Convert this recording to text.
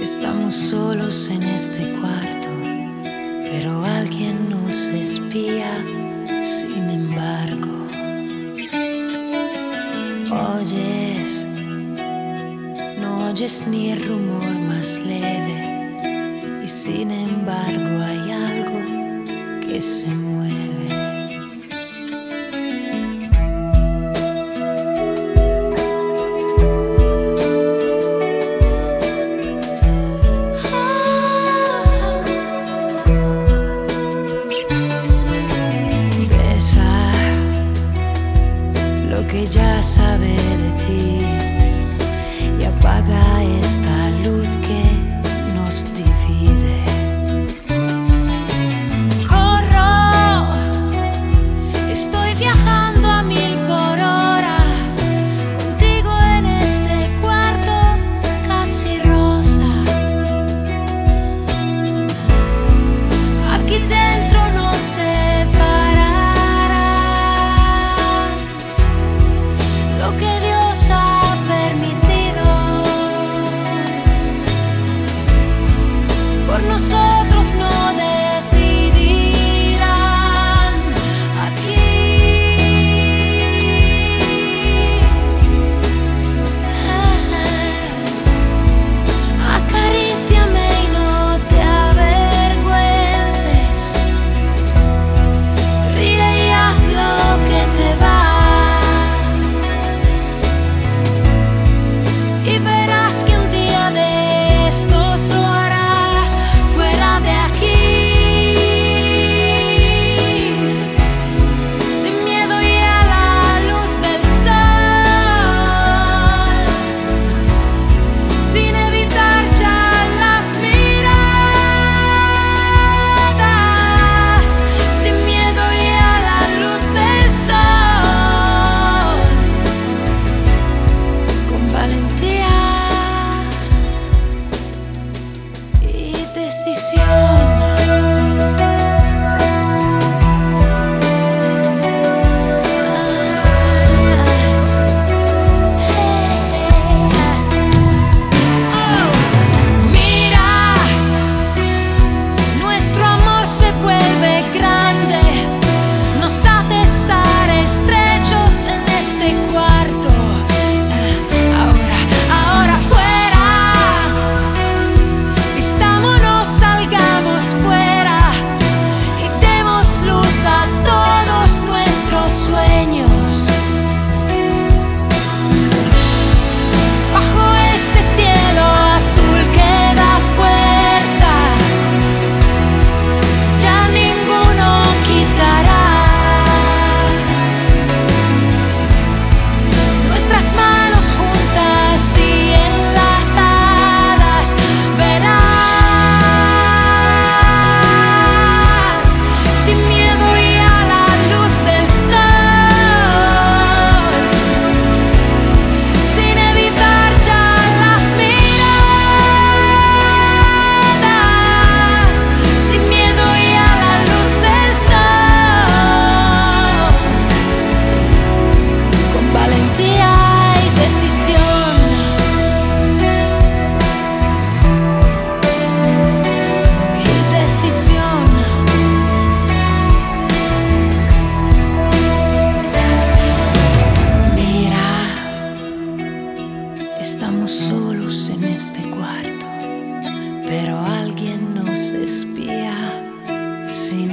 Estamos solos en este cuarto, pero alguien nos espía. Sin embargo, oyes, no oyes ni el rumor más leve, y sin embargo hay algo que se mueve. Que ya sabe de ti y apaga esta luz que nos divide. Corro, estoy viajando a 1000 por hora, contigo en este cuarto casi rosa. Aquí dentro no sé lo que Dios ha permitido. Por nosotros no decidirán aquí. Acaríciame y no te avergüences. Ríe y haz lo que te va. Y verás que un día de estos lo harás fuera de aquí, sin miedo y a la luz del sol, sin evitar ya las miradas, sin miedo y a la luz del sol, con valentía y decisión. Mira, nuestro amor se vuelve grande, nos hace estar estrechos en este cuarto. Ahora fuera, vistámonos, salgamos fuera y demos luz a todos nuestros sueños. Bajo este cielo azul que da fuerza, ya ninguno quitará. Nuestras manos juntas y enlazadas, verás, sin miedo y a la luz del sol, sin evitar ya las miradas, sin miedo y a la luz del sol, con valentía y decisión. Y decisión. Mira, estamos solos en este cuarto, pero alguien nos espía. Sin